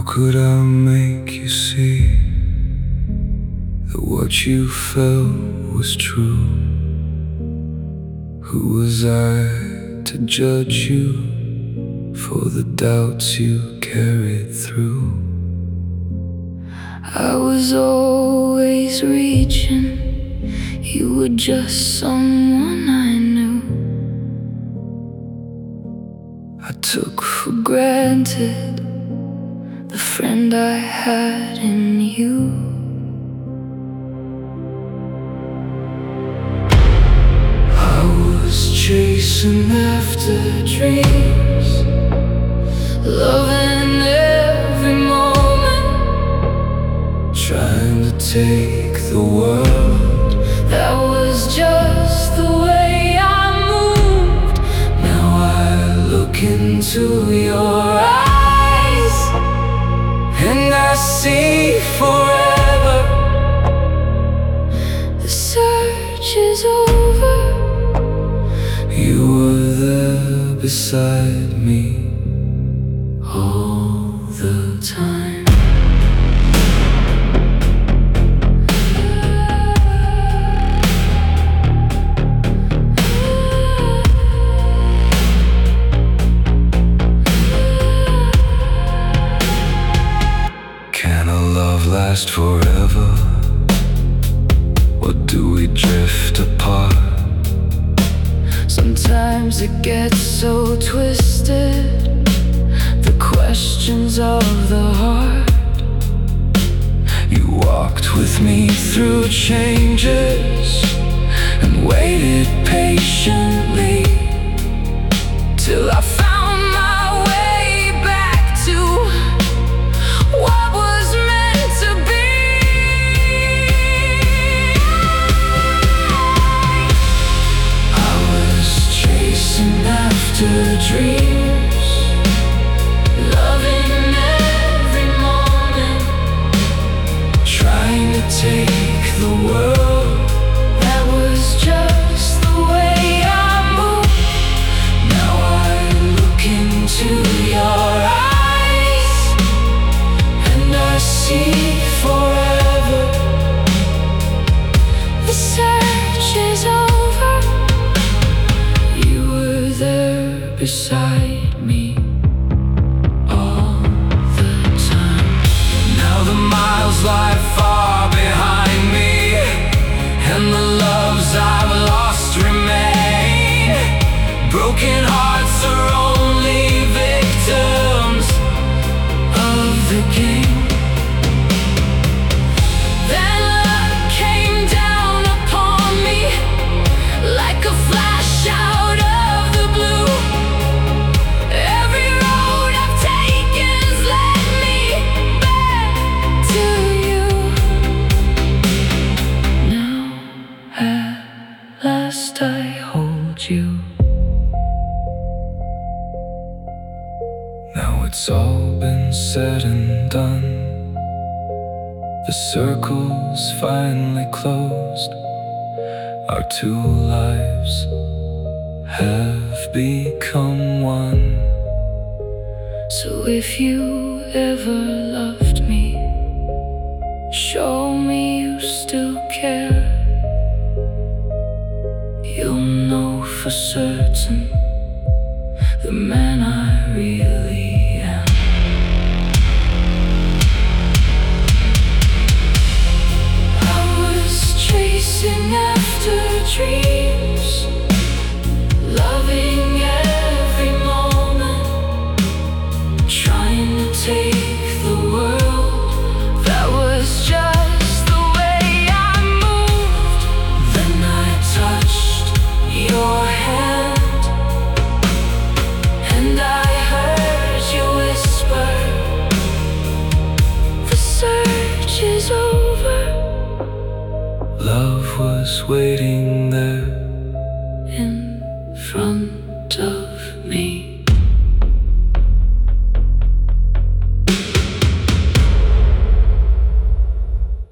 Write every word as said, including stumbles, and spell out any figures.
could I make you see that what you felt was true? Who was I to judge you for the doubts you carried through? I was always reaching, you were just someone I knew. I took for granted the friend I had in you. I was chasing after dreams, loving every moment, trying to take the world. That was just the way I moved. Now I look into your eyes and I see forever. The search is over. You were there beside me all the time. Can a love last forever, or do we drift apart? Sometimes it gets so twisted, the questions of the heart. You walked with me through changes and waited patiently till I found my way back to what was meant to be. I was chasing after dreams, loving every moment, trying to take the world. That was just the way I moved. Now I look into your eyes and I see forever. The search is over. You were there beside me all the time. Now the miles lie far behind me, and the loves I've lost remain. Broken hearts are only victims of the game. Then love came down upon me like a flash out of the blue. Every road I've taken's led me back to you. Now at last I hold you. Now it's all been said and done. The circle's finally closed. Our two lives have become one. So if you ever loved me, show me you still care. You'll know for certain the man I really am. I was chasing after dreams, loving every moment, trying to take the world. That was just the way I moved. Then I touched your hand And I heard you whisper, the search is over. Love was waiting there In front of me.